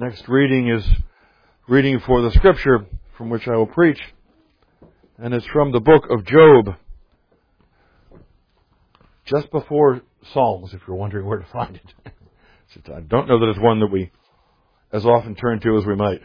next reading is reading for the scripture from which I will preach, and it's from the book of Job, just before Psalms, if you're wondering where to find it. I don't know that it's one that we as often turn to as we might.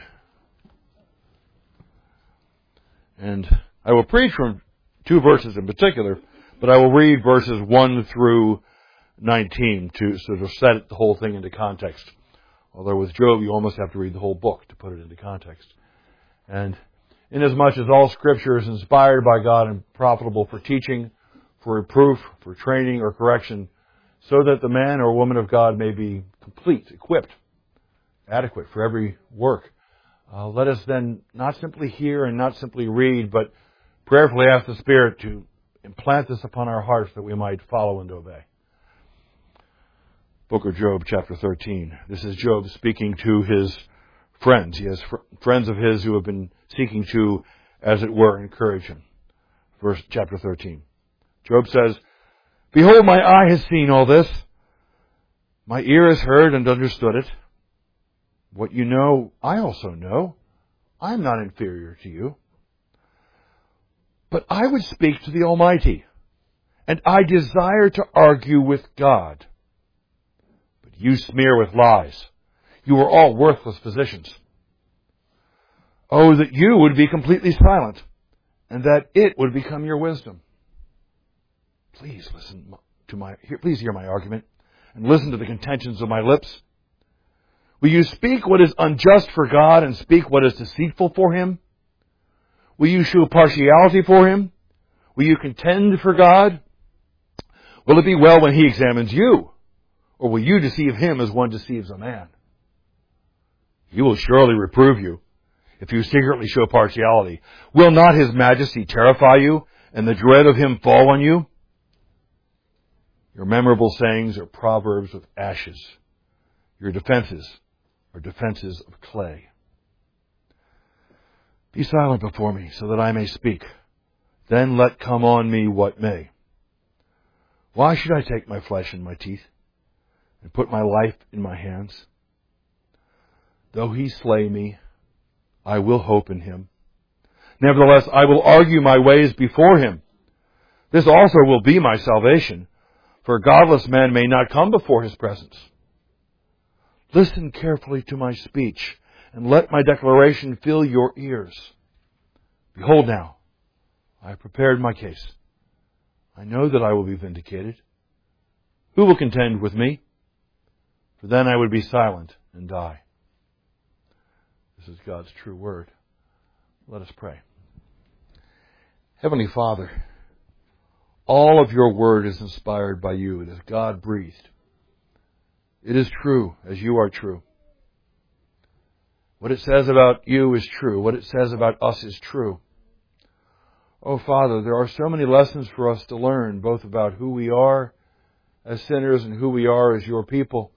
And I will preach from two verses in particular, but I will read verses 1 through 19 to sort of set the whole thing into context. Although with Job, you almost have to read the whole book to put it into context. And inasmuch as all Scripture is inspired by God and profitable for teaching, for reproof, for training or correction, so that the man or woman of God may be complete, equipped, adequate for every work. Let us then not simply hear and not simply read, but prayerfully ask the Spirit to implant this upon our hearts that we might follow and obey. Book of Job, chapter 13. This is Job speaking to his friends. He has friends of his who have been seeking to, as it were, encourage him. Chapter 13. Job says, "Behold, my eye has seen all this. My ear has heard and understood it. What you know, I also know. I am not inferior to you. But I would speak to the Almighty, and I desire to argue with God. But you smear with lies. You are all worthless physicians. Oh, that you would be completely silent, and that it would become your wisdom. Please please hear my argument, and listen to the contentions of my lips. Will you speak what is unjust for God and speak what is deceitful for Him? Will you show partiality for Him? Will you contend for God? Will it be well when He examines you? Or will you deceive Him as one deceives a man? He will surely reprove you if you secretly show partiality. Will not His majesty terrify you and the dread of Him fall on you? Your memorable sayings are proverbs of ashes. Your defenses are defenses of clay. Be silent before me so that I may speak. Then let come on me what may. Why should I take my flesh in my teeth and put my life in my hands? Though He slay me, I will hope in Him. Nevertheless, I will argue my ways before Him. This also will be my salvation, for a godless man may not come before His presence. Listen carefully to my speech, and let my declaration fill your ears. Behold now, I have prepared my case. I know that I will be vindicated. Who will contend with me? For then I would be silent and die." This is God's true word. Let us pray. Heavenly Father, all of your word is inspired by you. It is God-breathed. It is true as you are true. What it says about you is true. What it says about us is true. Oh, Father, there are so many lessons for us to learn, both about who we are as sinners and who we are as your people.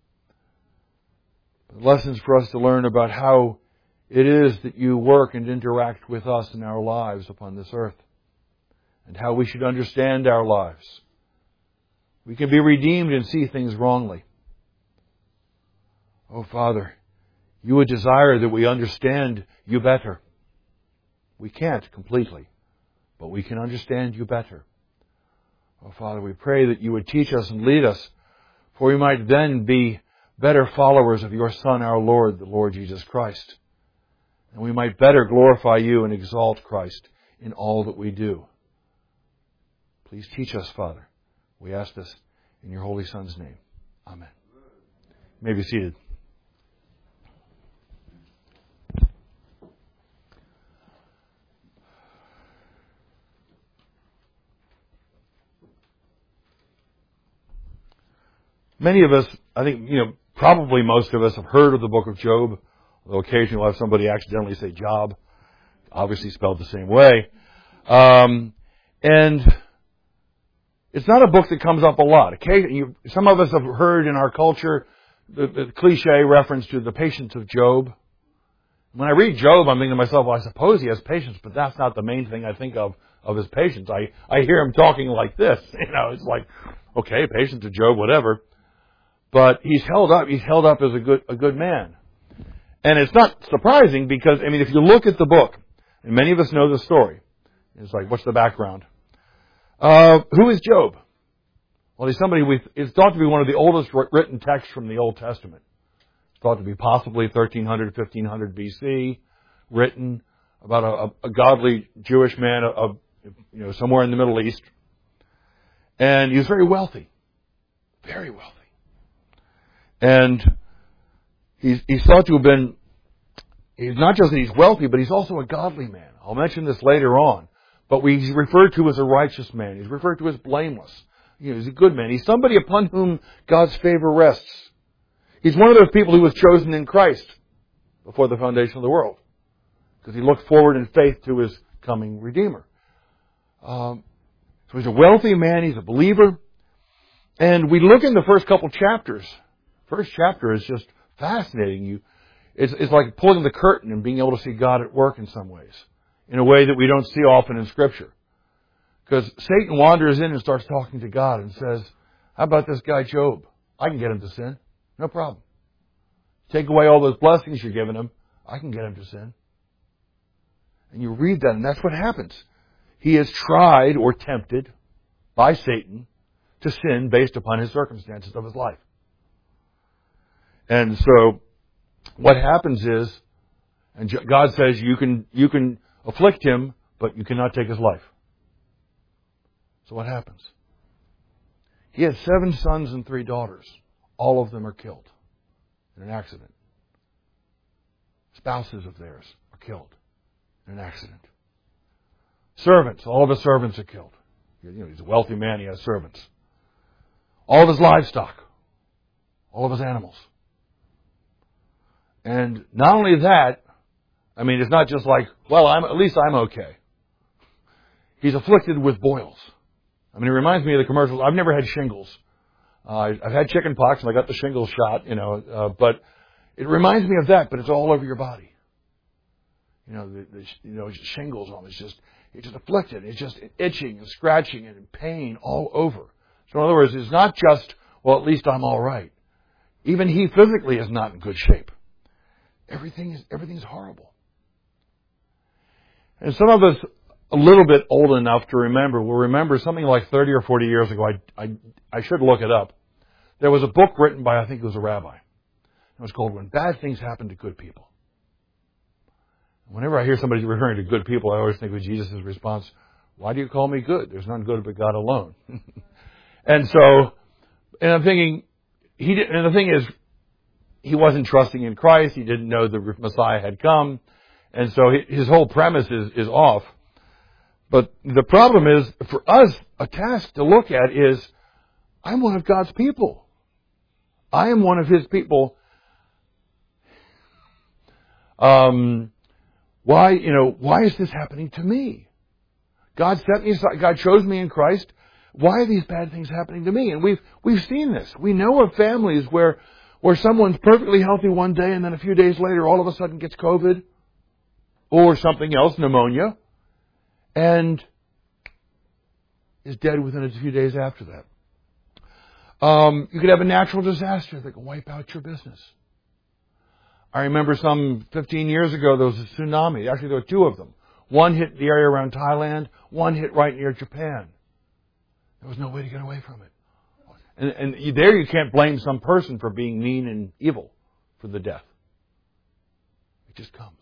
Lessons for us to learn about how it is that you work and interact with us in our lives upon this earth, and how we should understand our lives. We can be redeemed and see things wrongly. Oh, Father, you would desire that we understand you better. We can't completely, but we can understand you better. Oh, Father, we pray that you would teach us and lead us, for we might then be better followers of your Son, our Lord, the Lord Jesus Christ. And we might better glorify you and exalt Christ in all that we do. Please teach us, Father. We ask this in your Holy Son's name. Amen. You may be seated. Many of us, I think, probably most of us have heard of the book of Job, although occasionally we'll have somebody accidentally say Job, obviously spelled the same way. And it's not a book that comes up a lot. Some of us have heard in our culture the cliche reference to the patience of Job. When I read Job, I'm thinking to myself, well, I suppose he has patience, but that's not the main thing I think of his patience. I hear him talking like this. It's like, okay, patience of Job, whatever. But he's held up as a good man. And it's not surprising because, I mean, if you look at the book, and many of us know the story, it's like, what's the background? Who is Job? Well, he's somebody it's thought to be one of the oldest written texts from the Old Testament. It's thought to be possibly 1300, 1500 BC, written about a godly Jewish man somewhere in the Middle East. And he was very wealthy. Very wealthy. And he's thought to have been, he's not just that he's wealthy, but he's also a godly man. I'll mention this later on. But he's referred to as a righteous man. He's referred to as blameless. He's a good man. He's somebody upon whom God's favor rests. He's one of those people who was chosen in Christ before the foundation of the world, because he looked forward in faith to his coming Redeemer. So he's a wealthy man. He's a believer. And we look in the first couple chapters. First chapter is just fascinating. It's like pulling the curtain and being able to see God at work in some ways, in a way that we don't see often in Scripture. Because Satan wanders in and starts talking to God and says, how about this guy Job? I can get him to sin. No problem. Take away all those blessings you're giving him. I can get him to sin. And you read that, and that's what happens. He is tried or tempted by Satan to sin based upon his circumstances of his life. And so what happens is, and God says you can afflict him, but you cannot take his life. So what happens? He had 7 sons and 3 daughters. All of them are killed in an accident. Spouses of theirs are killed in an accident. Servants, all of his servants are killed. He's a wealthy man, he has servants. All of his livestock, all of his animals. And not only that, I mean, it's not just like, well, at least I'm okay. He's afflicted with boils. I mean, it reminds me of the commercials. I've never had shingles. I've had chicken pox and I got the shingles shot, but it reminds me of that, but it's all over your body. Shingles on it's just afflicted. It's just itching and scratching and pain all over. So in other words, it's not just, well, at least I'm all right. Even he physically is not in good shape. Everything's horrible. And some of us a little bit old enough to remember will remember something like 30 or 40 years ago. I should look it up. There was a book written by, I think it was a rabbi. It was called When Bad Things Happen to Good People. Whenever I hear somebody referring to good people, I always think of Jesus' response, why do you call me good? There's none good but God alone. And I'm thinking, the thing is, he wasn't trusting in Christ. He didn't know the Messiah had come. And so his whole premise is off. But the problem is, for us, a task to look at is, I'm one of God's people. I am one of His people. Why is this happening to me? God set me aside. God chose me in Christ. Why are these bad things happening to me? And we've seen this. We know of families where someone's perfectly healthy one day and then a few days later all of a sudden gets COVID or something else, pneumonia, and is dead within a few days after that. You could have a natural disaster that can wipe out your business. I remember some 15 years ago there was a tsunami. Actually, there were 2 of them. One hit the area around Thailand. One hit right near Japan. There was no way to get away from it. And there you can't blame some person for being mean and evil for the death. It just comes.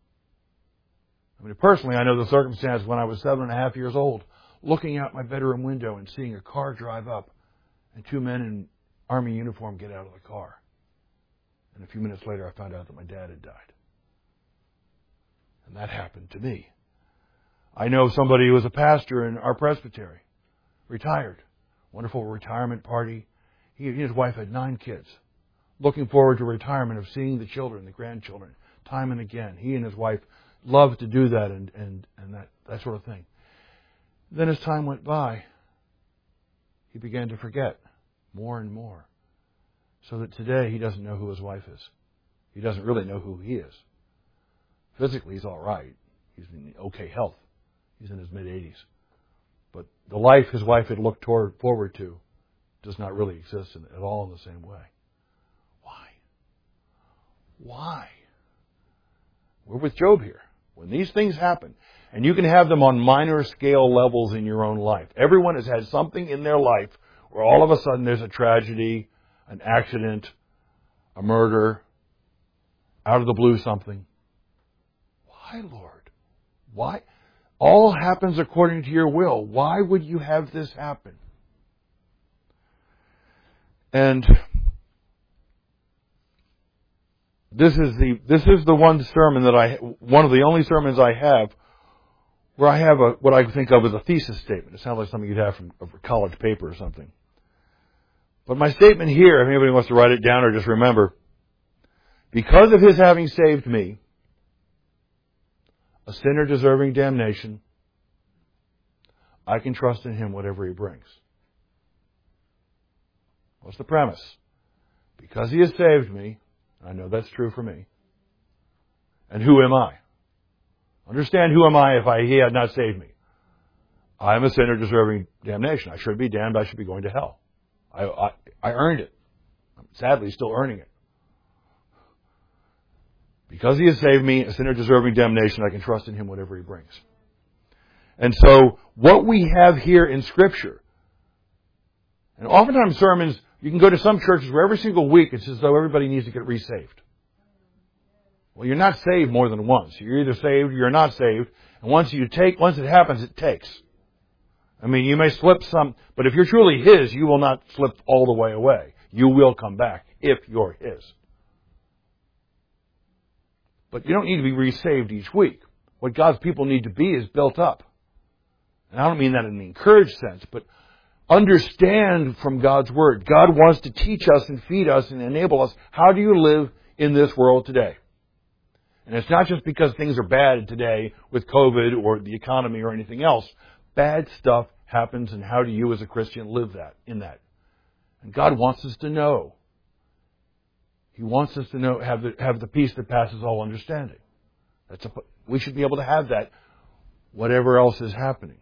I mean, personally, I know the circumstance when I was 7.5 years old, looking out my bedroom window and seeing a car drive up and 2 men in army uniform get out of the car. And a few minutes later, I found out that my dad had died. And that happened to me. I know somebody who was a pastor in our presbytery, retired. Wonderful retirement party. He and his wife had 9 kids. Looking forward to retirement, of seeing the children, the grandchildren, time and again. He and his wife loved to do that and that sort of thing. Then as time went by, he began to forget more and more. So that today he doesn't know who his wife is. He doesn't really know who he is. Physically, he's all right. He's in okay health. He's in his mid-80s. But the life his wife had looked forward to does not really exist at all in the same way. Why? Why? We're with Job here. When these things happen, and you can have them on minor scale levels in your own life. Everyone has had something in their life where all of a sudden there's a tragedy, an accident, a murder, out of the blue something. Why, Lord? Why? All happens according to your will. Why would you have this happen? And this is the one sermon one of the only sermons I have where I have what I think of as a thesis statement. It sounds like something you'd have from a college paper or something. But my statement here, if anybody wants to write it down or just remember, because of His having saved me, a sinner deserving damnation, I can trust in Him whatever He brings. What's the premise? Because He has saved me, I know that's true for me. And who am I? Understand, who am I if He had not saved me? I am a sinner deserving damnation. I should be damned. I should be going to hell. I earned it. I'm sadly still earning it. Because He has saved me, a sinner deserving damnation, I can trust in Him whatever He brings. And so, what we have here in Scripture, and oftentimes sermons, you can go to some churches where every single week it's as though everybody needs to get resaved. Well, you're not saved more than once. You're either saved or you're not saved. And once it happens, it takes. I mean, you may slip some, but if you're truly His, you will not slip all the way away. You will come back if you're His. But you don't need to be resaved each week. What God's people need to be is built up. And I don't mean that in an encouraged sense, but understand from God's Word. God wants to teach us and feed us and enable us. How do you live in this world today? And it's not just because things are bad today with COVID or the economy or anything else. Bad stuff happens, and how do you as a Christian live in that? And God wants us to know. He wants us to know, have the peace that passes all understanding. We should be able to have that, whatever else is happening.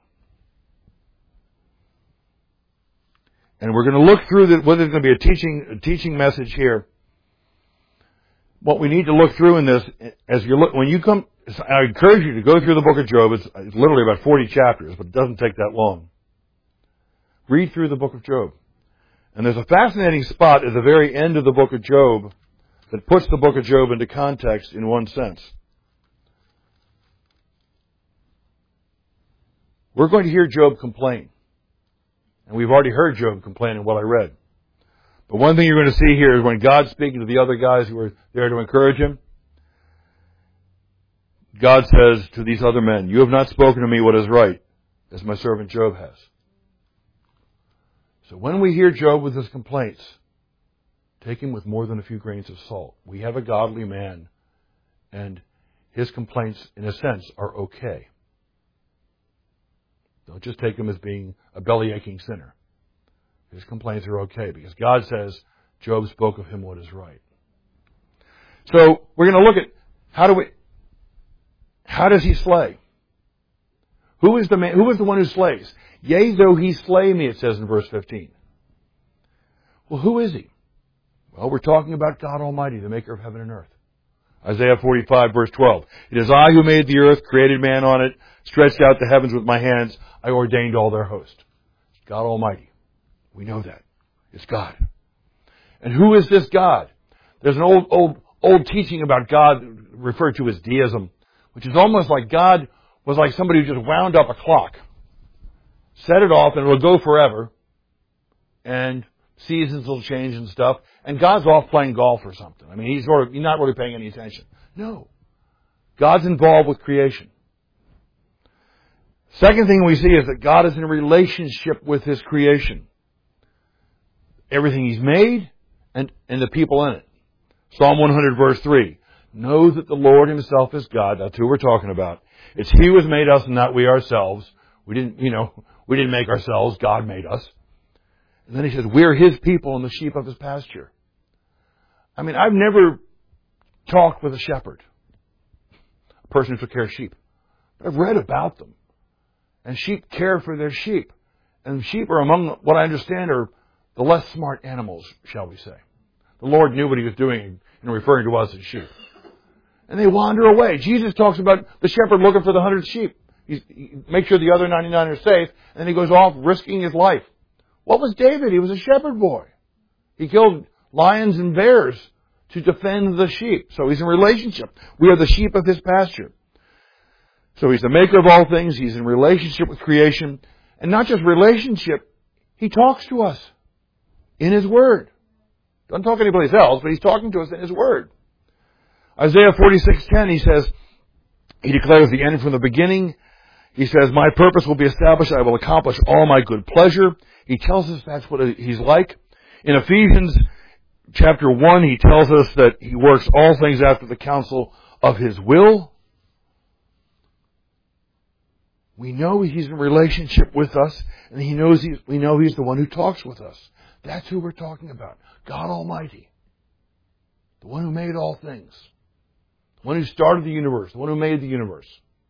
And we're going to look through whether there's going to be a teaching message here. What we need to look through in this, when you come, I encourage you to go through the book of Job. It's literally about 40 chapters, but it doesn't take that long. Read through the book of Job. And there's a fascinating spot at the very end of the book of Job that puts the book of Job into context in one sense. We're going to hear Job complain. And we've already heard Job complain in what I read. But one thing you're going to see here is when God's speaking to the other guys who are there to encourage him, God says to these other men, "You have not spoken to me what is right, as my servant Job has." So when we hear Job with his complaints, take him with more than a few grains of salt. We have a godly man, and his complaints, in a sense, are okay. Don't just take him as being a belly-aching sinner. His complaints are okay, because God says Job spoke of him what is right. So we're going to look at how does he slay? Who is the man? Who is the one who slays? Yea, though he slay me, it says in verse 15. Well, who is he? Well, we're talking about God Almighty, the maker of heaven and earth. Isaiah 45, verse 12. It is I who made the earth, created man on it, stretched out the heavens with my hands. I ordained all their host. It's God Almighty. We know that. It's God. And who is this God? There's an old teaching about God referred to as deism, which is almost like God was like somebody who just wound up a clock, set it off, and it will go forever, and seasons will change and stuff, and God's off playing golf or something. I mean, he's not really paying any attention. No. God's involved with creation. Second thing we see is that God is in a relationship with His creation. Everything He's made and the people in it. Psalm 100 verse 3. Know that the Lord Himself is God. That's who we're talking about. It's He who has made us and not we ourselves. We didn't make ourselves. God made us. And then He says, we're His people and the sheep of His pasture. I mean, I've never talked with a shepherd, a person who took care of sheep. I've read about them. And sheep care for their sheep. And sheep are among what I understand are the less smart animals, shall we say. The Lord knew what He was doing in referring to us as sheep. And they wander away. Jesus talks about the shepherd looking for the 100 sheep. He makes sure the other 99 are safe, and then he goes off risking his life. What was David? He was a shepherd boy. He killed lions and bears to defend the sheep. So he's in relationship. We are the sheep of his pasture. So he's the maker of all things. He's in relationship with creation. And not just relationship, he talks to us in his word. Doesn't talk to anybody else, but he's talking to us in his word. Isaiah 46:10, he says, he declares the end from the beginning. He says, my purpose will be established. I will accomplish all my good pleasure. He tells us that's what he's like. In Ephesians chapter 1, he tells us that he works all things after the counsel of his will. We know he's in relationship with us, and we know he's the one who talks with us. That's who we're talking about. God Almighty. The one who made all things. The one who started the universe. The one who made the universe.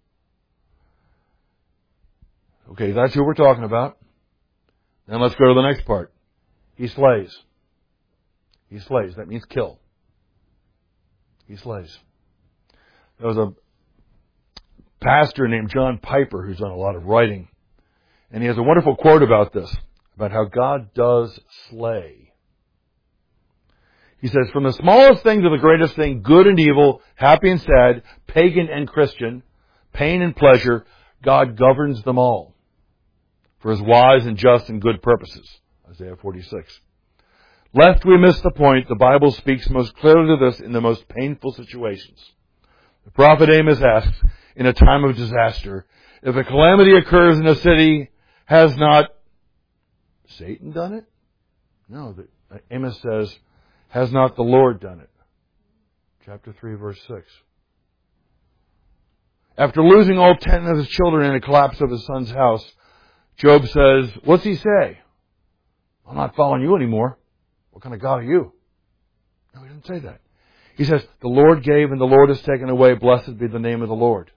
Okay, that's who we're talking about. Then let's go to the next part. He slays. He slays. That means kill. He slays. There was a pastor named John Piper who's done a lot of writing. And he has a wonderful quote about this, about how God does slay. He says, from the smallest thing to the greatest thing, good and evil, happy and sad, pagan and Christian, pain and pleasure, God governs them all for his wise and just and good purposes. Isaiah 46. Lest we miss the point, the Bible speaks most clearly to this in the most painful situations. The prophet Amos asks, in a time of disaster, if a calamity occurs in a city, has not Satan done it? No, Amos says, has not the Lord done it? Chapter 3, verse 6. After losing all 10 of his children in a collapse of his son's house, Job says, what's he say? I'm not following you anymore. What kind of God are you? No, he didn't say that. He says, the Lord gave and the Lord has taken away. Blessed be the name of the Lord.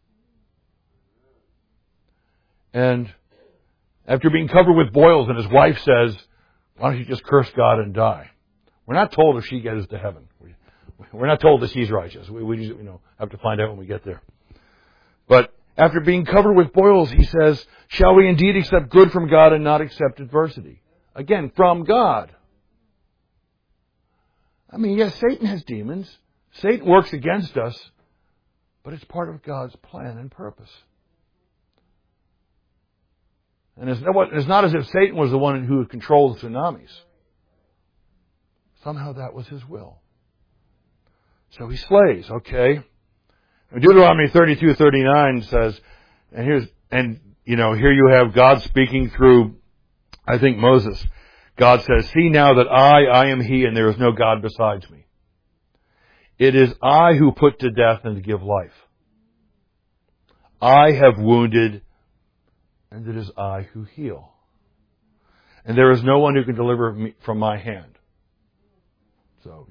And after being covered with boils, and his wife says, why don't you just curse God and die? We're not told if she gets to heaven. We're not told that she's righteous. We have to find out when we get there. But after being covered with boils, he says, shall we indeed accept good from God and not accept adversity? Again, from God. I mean, yes, Satan has demons. Satan works against us, but it's part of God's plan and purpose. And it's not as if Satan was the one who controlled the tsunamis. Somehow that was his will. So he slays, okay? Deuteronomy 32:39 says, here you have God speaking through, I think, Moses. God says, see now that I am he, and there is no God besides me. It is I who put to death and to give life. I have wounded, and it is I who heal. And there is no one who can deliver me from my hand. So,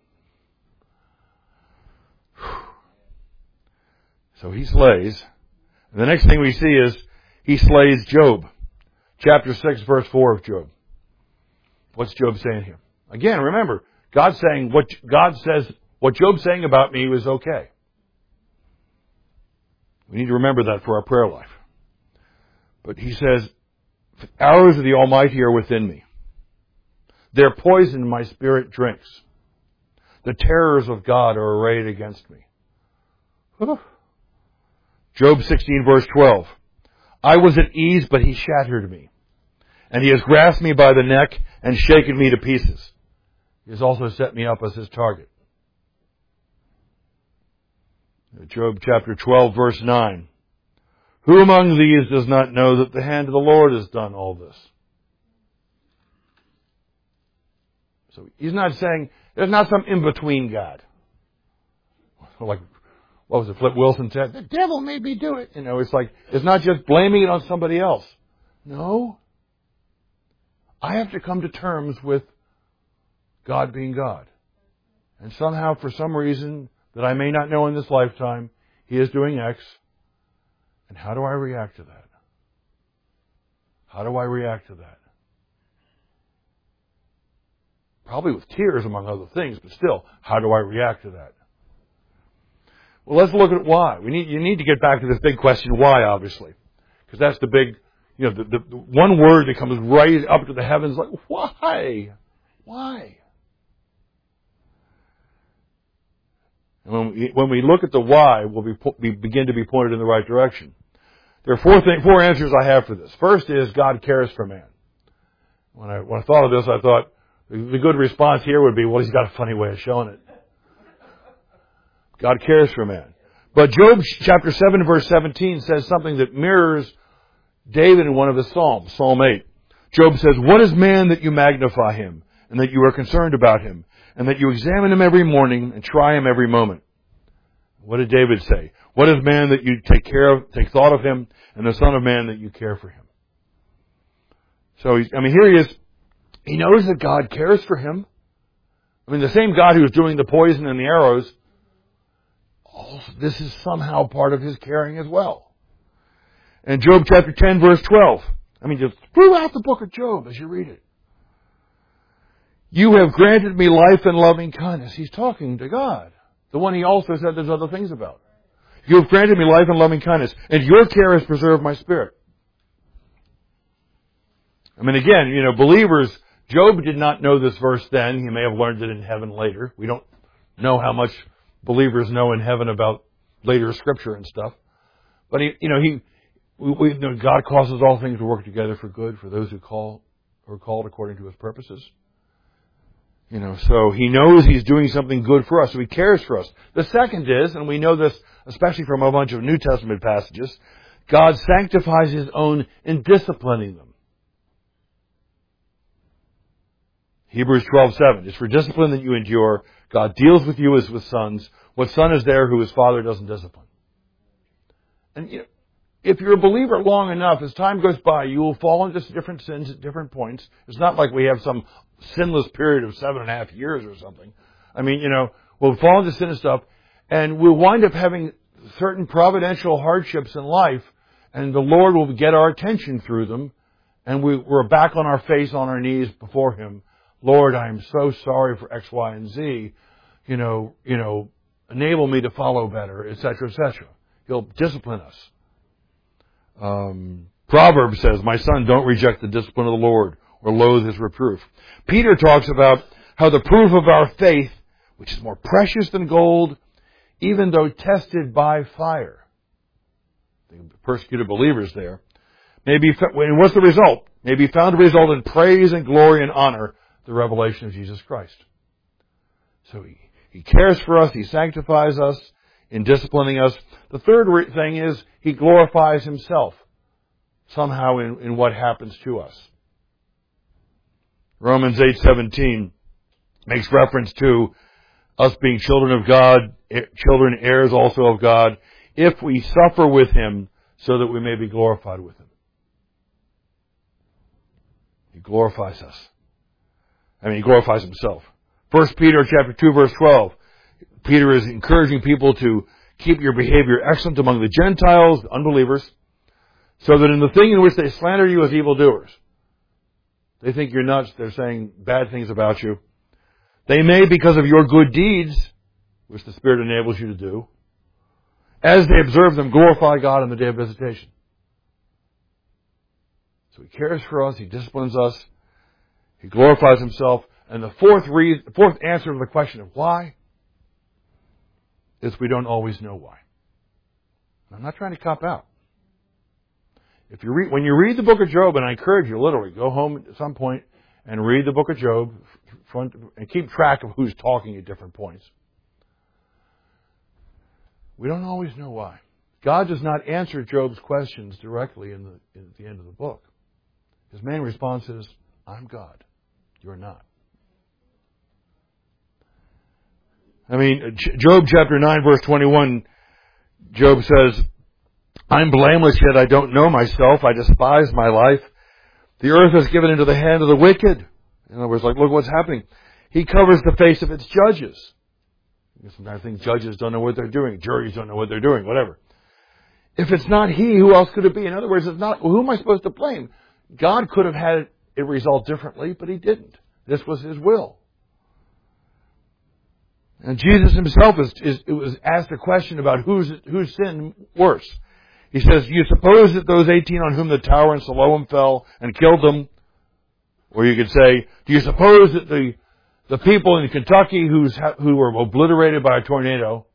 So he slays. And the next thing we see is he slays Job. Chapter 6, verse 4 of Job. What's Job saying here? Again, remember, God's saying God says what Job's saying about me was okay. We need to remember that for our prayer life. But he says, arrows of the Almighty are within me. Their poison my spirit drinks. The terrors of God are arrayed against me. Job 16, verse 12. I was at ease, but he shattered me. And he has grasped me by the neck and shaken me to pieces. He has also set me up as his target. Job chapter 12, verse 9. Who among these does not know that the hand of the Lord has done all this? So he's not saying, there's not some in-between God. Like, what was it, Flip Wilson said? The devil made me do it. It's like, it's not just blaming it on somebody else. No. I have to come to terms with God being God. And somehow, for some reason that I may not know in this lifetime, he is doing X. And how do I react to that? How do I react to that? Probably with tears, among other things, but still, how do I react to that? Well, let's look at why. You need to get back to this big question, why, obviously. Because that's the big, the one word that comes right up to the heavens, like, why? Why? And when we look at the why, we begin to be pointed in the right direction. There are four answers I have for this. First is God cares for man. When I thought of this, I thought the good response here would be, well, he's got a funny way of showing it. God cares for man. But Job chapter 7 verse 17 says something that mirrors David in one of his Psalms, Psalm 8. Job says, "What is man that you magnify him, and that you are concerned about him, and that you examine him every morning and try him every moment?" What did David say? "What is man that you take thought of him, and the son of man that you care for him?" So, here he is. He knows that God cares for him. The same God who is doing the poison and the arrows, this is somehow part of his caring as well. And Job chapter 10 verse 12. Just throughout the book of Job as you read it. "You have granted me life and loving kindness." He's talking to God. The one he also said there's other things about. "You have granted me life and loving kindness, and your care has preserved my spirit." Again, believers, Job did not know this verse then. He may have learned it in heaven later. We don't know how much believers know in heaven about later scripture and stuff. But God causes all things to work together for good for those who are called according to his purposes. So he knows he's doing something good for us. So he cares for us. The second is, and we know this especially from a bunch of New Testament passages, God sanctifies his own in disciplining them. Hebrews 12:7. "It's for discipline that you endure. God deals with you as with sons. What son is there who his father doesn't discipline?" And if you're a believer long enough, as time goes by, you will fall into different sins at different points. It's not like we have some sinless period of 7.5 years or something. We'll fall into sin and stuff, and we'll wind up having certain providential hardships in life, and the Lord will get our attention through them, and we're back on our face, on our knees before him. "Lord, I am so sorry for X, Y, and Z. Enable me to follow better," etc., etc. He'll discipline us. Proverbs says, "My son, don't reject the discipline of the Lord or loathe his reproof." Peter talks about how the proof of our faith, which is more precious than gold, even though tested by fire. The persecuted believers there. And what's the result? May be found to result in praise and glory and honor, the revelation of Jesus Christ. So he cares for us. He sanctifies us in disciplining us. The third thing is he glorifies himself somehow in what happens to us. Romans 8:17 makes reference to us being children of God, children heirs also of God, if we suffer with him so that we may be glorified with him. He glorifies us. He glorifies himself. 1 Peter chapter 2 verse 12. Peter is encouraging people to keep your behavior excellent among the Gentiles, the unbelievers, so that in the thing in which they slander you as evildoers, they think you're nuts, they're saying bad things about you, they may, because of your good deeds, which the Spirit enables you to do, as they observe them, glorify God on the day of visitation. So he cares for us, he disciplines us, he glorifies himself, and the fourth answer to the question of why is we don't always know why. I'm not trying to cop out. When you read the book of Job, and I encourage you literally, go home at some point and read the book of Job and keep track of who's talking at different points. We don't always know why. God does not answer Job's questions directly at the end of the book. His main response is, "I'm God. You're not." Job chapter 9 verse 21, Job says, "I'm blameless, yet I don't know myself. I despise my life. The earth is given into the hand of the wicked." In other words, look what's happening. He covers the face of its judges. Sometimes I think judges don't know what they're doing. Juries don't know what they're doing, whatever. If it's not he, who else could it be? In other words, who am I supposed to blame? God could have had it result differently, but he didn't. This was his will. And Jesus himself was asked a question about whose sin worse. He says, do you suppose that those 18 on whom the tower in Siloam fell and killed them, or you could say, do you suppose that the people in Kentucky who were obliterated by a tornado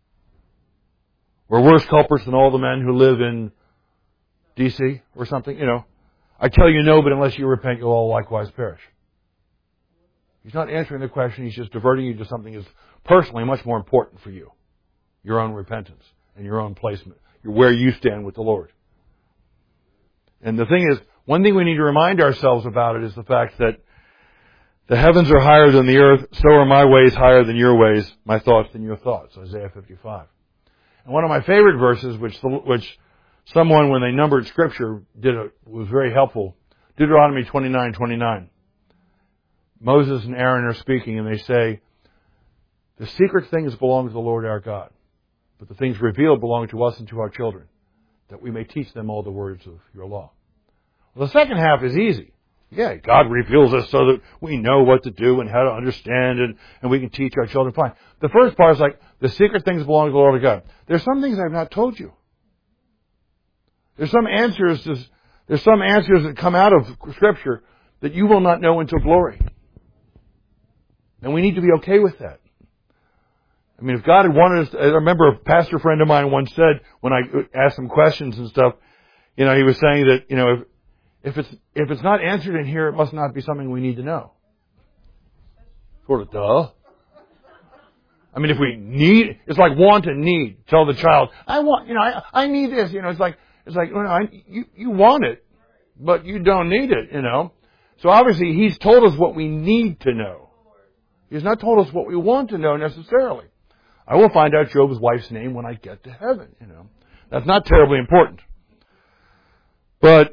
were worse culprits than all the men who live in D.C. or something? You know, I tell you no, but unless you repent, you'll all likewise perish. He's not answering the question. He's just diverting you to something that's personally much more important for you. Your own repentance and your own placement. Where you stand with the Lord. And the thing is, one thing we need to remind ourselves about it is the fact that the heavens are higher than the earth, so are my ways higher than your ways, my thoughts than your thoughts. Isaiah 55. And one of my favorite verses, which someone, when they numbered Scripture, was very helpful. Deuteronomy 29:29. Moses and Aaron are speaking, and they say, the secret things belong to the Lord our God, but the things revealed belong to us and to our children, that we may teach them all the words of your law. Well, the second half is easy. Yeah, God reveals us so that we know what to do and how to understand it, and we can teach our children. Fine. The first part is like, the secret things belong to the Lord our God. There's some things I've not told you. There's some answers that come out of Scripture that you will not know until glory. And we need to be okay with that. I mean, if God had wanted us, I remember a pastor friend of mine once said, when I asked him questions and stuff, he was saying that, if it's not answered in here, it must not be something we need to know. Sort of duh. I mean, if we need, it's like want and need. Tell the child, I need this, it's like, you want it, but you don't need it, So obviously, He's told us what we need to know. He's not told us what we want to know necessarily. I will find out Job's wife's name when I get to heaven, That's not terribly important. But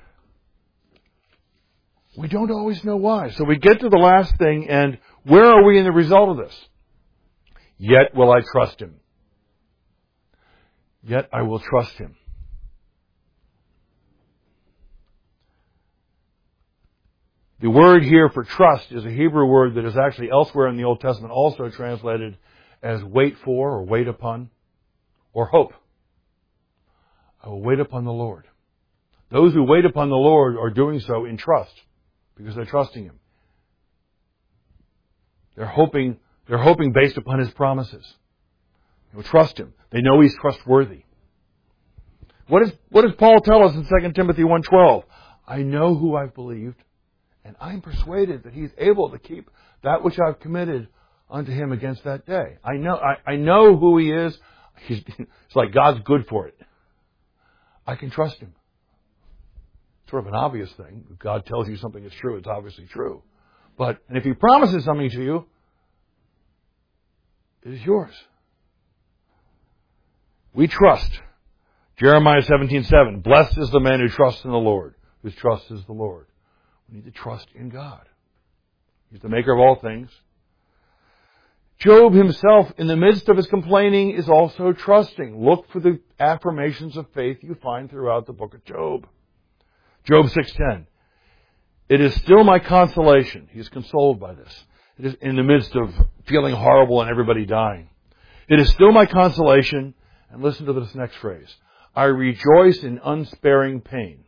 we don't always know why. So we get to the last thing, and where are we in the result of this? Yet will I trust Him. Yet I will trust Him. The word here for trust is a Hebrew word that is actually elsewhere in the Old Testament also translated as wait for or wait upon or hope. I will wait upon the Lord. Those who wait upon the Lord are doing so in trust because they're trusting Him. They're hoping based upon His promises. They will trust Him. They know He's trustworthy. What does Paul tell us in 2 Timothy 1:12? I know who I've believed, and I'm persuaded that He's able to keep that which I've committed unto Him against that day. I know who He is. It's like God's good for it. I can trust Him. Sort of an obvious thing. If God tells you something is true, it's obviously true. And if He promises something to you, it is yours. We trust. Jeremiah 17:7. Blessed is the man who trusts in the Lord, whose trust is the Lord. We need to trust in God. He's the maker of all things. Job himself, in the midst of his complaining, is also trusting. Look for the affirmations of faith you find throughout the book of Job. Job 6:10. It is still my consolation. He is consoled by this. It is in the midst of feeling horrible and everybody dying. It is still my consolation. And listen to this next phrase. I rejoice in unsparing pain.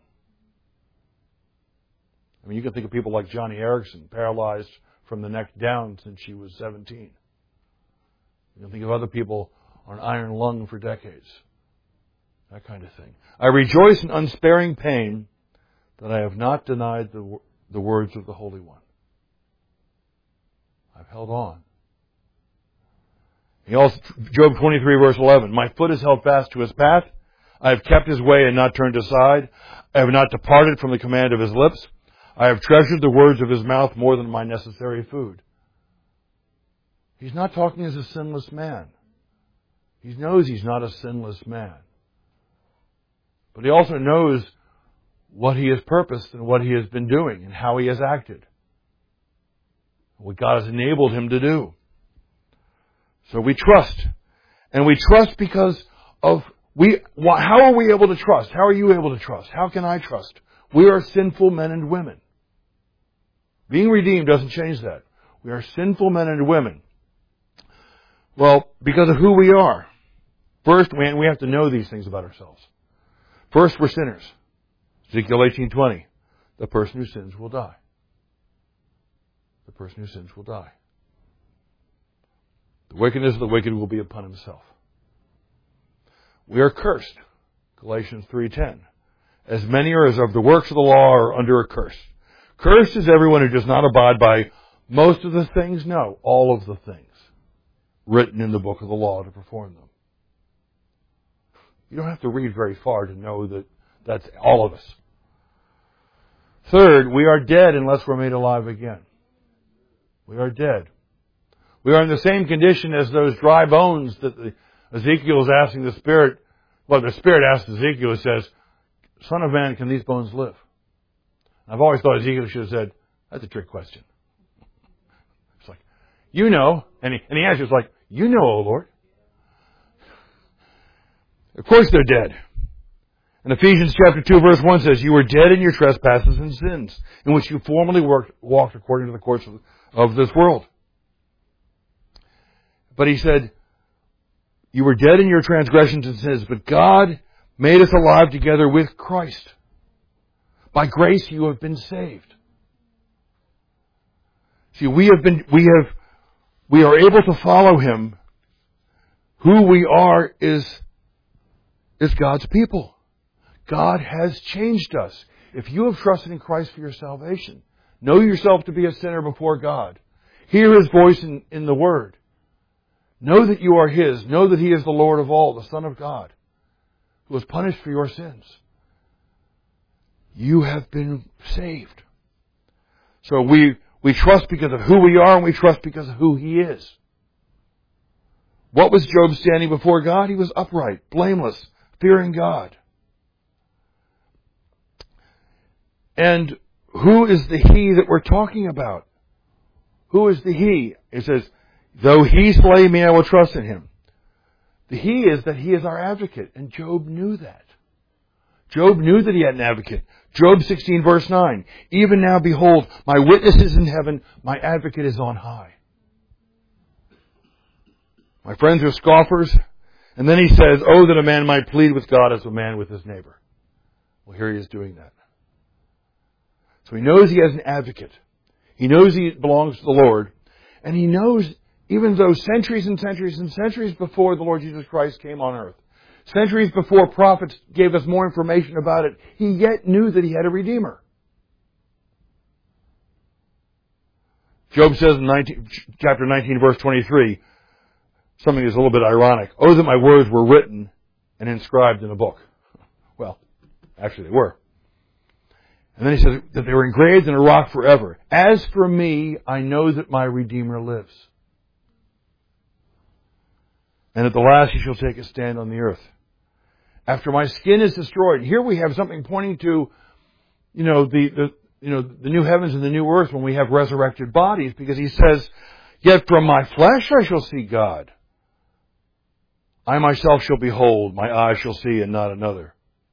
I mean, you can think of people like Johnny Erickson, paralyzed from the neck down since she was 17. You can think of other people on iron lung for decades. That kind of thing. I rejoice in unsparing pain that I have not denied the words of the Holy One. I've held on. Job 23 verse 11. My foot is held fast to His path. I have kept His way and not turned aside. I have not departed from the command of His lips. I have treasured the words of His mouth more than my necessary food. He's not talking as a sinless man. He knows he's not a sinless man. But he also knows what he has purposed and what he has been doing and how he has acted. What God has enabled him to do. So we trust. And we trust because of how are we able to trust? How are you able to trust? How can I trust? We are sinful men and women. Being redeemed doesn't change that. We are sinful men and women. Well, because of who we are. First, we have to know these things about ourselves. First, we're sinners. Ezekiel 18:20. The person who sins will die. The person who sins will die. The wickedness of the wicked will be upon himself. We are cursed. Galatians 3:10. As many as of the works of the law are under a curse. Cursed is everyone who does not abide by most of the things, no, all of the things written in the book of the law to perform them. You don't have to read very far to know that that's all of us. Third, we are dead unless we're made alive again. We are dead. We are in the same condition as those dry bones that Ezekiel is asking the Spirit. Well, the Spirit asks Ezekiel, it says, Son of man, can these bones live? I've always thought Ezekiel should have said, that's a trick question. It's like, you know. And he answers like, you know, O Lord. Of course they're dead. And Ephesians chapter 2 verse 1 says, you were dead in your trespasses and sins, in which you formerly walked according to the course of this world. But he said, you were dead in your transgressions and sins, but God made us alive together with Christ. By grace you have been saved. See, we are able to follow Him. Who we are is God's people. God has changed us. If you have trusted in Christ for your salvation, know yourself to be a sinner before God. Hear His voice in the Word. Know that you are His. Know that He is the Lord of all, the Son of God, who was punished for your sins. You have been saved. So we trust because of who we are, and we trust because of who He is. What was Job standing before God? He was upright, blameless, fearing God. And who is the He that we're talking about? Who is the He? It says, though He slay me, I will trust in Him. The He is that He is our advocate. And Job knew that. Job knew that he had an advocate. Job 16 verse 9. Even now, behold, my witness is in heaven, my advocate is on high. My friends are scoffers. And then he says, oh, that a man might plead with God as a man with his neighbor. Well, here he is doing that. So he knows he has an advocate. He knows he belongs to the Lord. And he knows, even though centuries and centuries and centuries before the Lord Jesus Christ came on earth, centuries before prophets gave us more information about it, he yet knew that he had a Redeemer. Job says in chapter 19, verse 23, something that's a little bit ironic. Oh, that my words were written and inscribed in a book. Well, actually they were. And then he says that they were engraved in a rock forever. As for me, I know that my Redeemer lives. And at the last he shall take a stand on the earth. After my skin is destroyed. Here we have something pointing to, the new heavens and the new earth when we have resurrected bodies, because he says, yet from my flesh I shall see God. I myself shall behold, my eyes shall see and not another.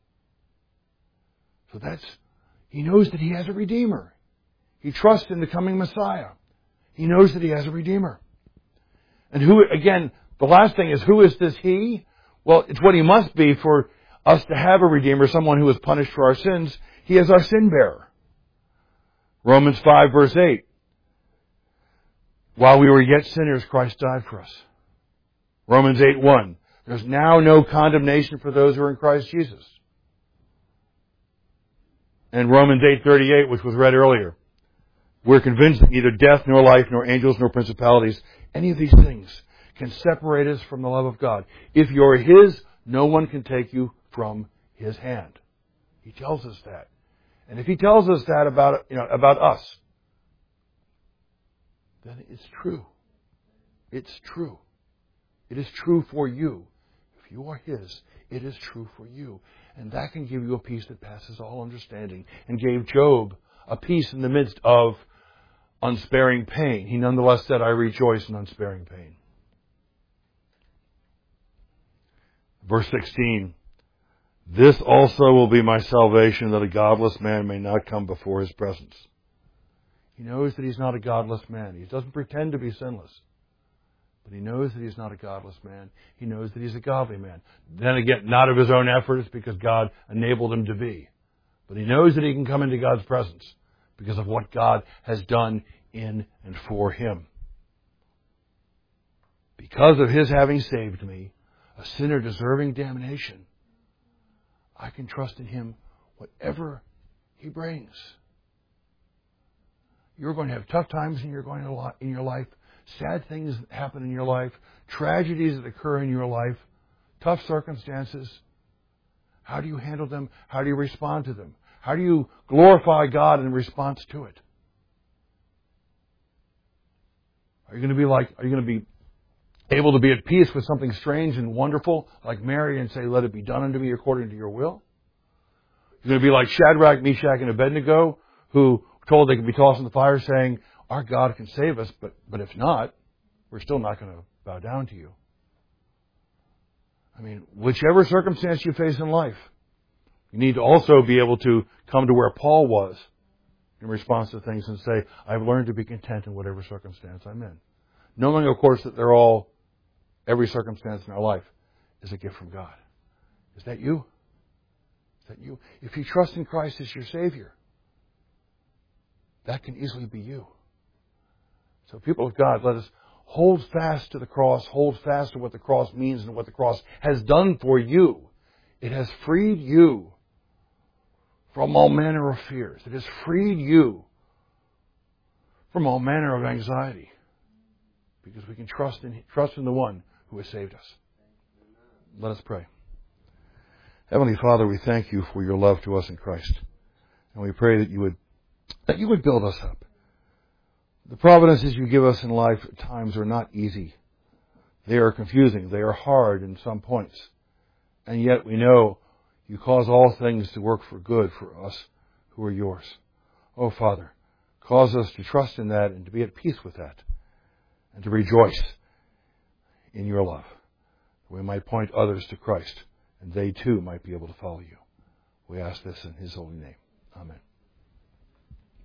So he knows that he has a Redeemer. He trusts in the coming Messiah. He knows that he has a Redeemer. And the last thing is, who is this He? Well, it's what He must be for us to have a Redeemer, someone who was punished for our sins. He is our sin bearer. Romans 5 verse 8. While we were yet sinners, Christ died for us. Romans 8:1. There's now no condemnation for those who are in Christ Jesus. And Romans 8:38, which was read earlier. We're convinced that neither death, nor life, nor angels, nor principalities, any of these things can separate us from the love of God. If you're His, no one can take you from His hand. He tells us that. And if He tells us that about us, then it's true. It's true. It is true for you. If you are His, it is true for you. And that can give you a peace that passes all understanding, and gave Job a peace in the midst of unsparing pain. He nonetheless said, I rejoice in unsparing pain. Verse 16, this also will be my salvation, that a godless man may not come before His presence. He knows that he's not a godless man. He doesn't pretend to be sinless. But he knows that he's not a godless man. He knows that he's a godly man. Then again, not of his own efforts, because God enabled him to be. But he knows that he can come into God's presence because of what God has done in and for him. Because of his having saved me, a sinner deserving damnation, I can trust in him whatever he brings. You're going to have tough times in your life, sad things that happen in your life, tragedies that occur in your life, tough circumstances. How do you handle them? How do you respond to them? How do you glorify God in response to it? Are you going to be able to be at peace with something strange and wonderful like Mary and say, let it be done unto me according to your will? You're going to be like Shadrach, Meshach, and Abednego, who told they could be tossed in the fire, saying, our God can save us, but if not, we're still not going to bow down to you. I mean, whichever circumstance you face in life, you need to also be able to come to where Paul was in response to things and say, I've learned to be content in whatever circumstance I'm in. Knowing, of course, that every circumstance in our life is a gift from God. Is that you? Is that you? If you trust in Christ as your Savior, that can easily be you. So people of God, let us hold fast to the cross, hold fast to what the cross means and what the cross has done for you. It has freed you from all manner of fears. It has freed you from all manner of anxiety. Because we can trust in the one who has saved us. Let us pray. Heavenly Father, we thank you for your love to us in Christ. And we pray that you would build us up. The providences you give us in life at times are not easy. They are confusing. They are hard in some points. And yet we know you cause all things to work for good for us who are yours. Oh, Father, cause us to trust in that and to be at peace with that. And to rejoice in your love. We might point others to Christ, and they too might be able to follow you. We ask this in his holy name. Amen.